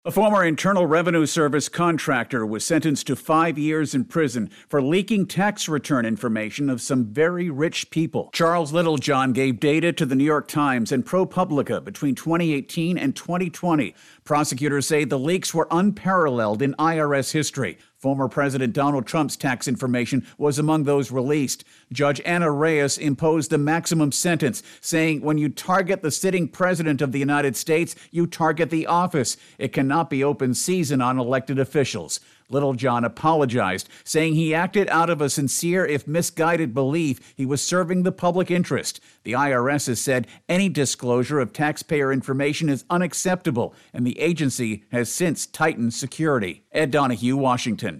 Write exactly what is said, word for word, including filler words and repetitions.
A former Internal Revenue Service contractor was sentenced to five years in prison for leaking tax return information of some very rich people. Charles Littlejohn gave data to the New York Times and ProPublica between twenty eighteen and twenty twenty. Prosecutors say the leaks were unparalleled in I R S history. Former President Donald Trump's tax information was among those released. Judge Anna Reyes imposed the maximum sentence, saying when you target the sitting president of the United States, you target the office. It cannot be open season on elected officials. Littlejohn apologized, saying he acted out of a sincere, if misguided, belief he was serving the public interest. The I R S has said any disclosure of taxpayer information is unacceptable, and the agency has since tightened security. Ed Donahue, Washington.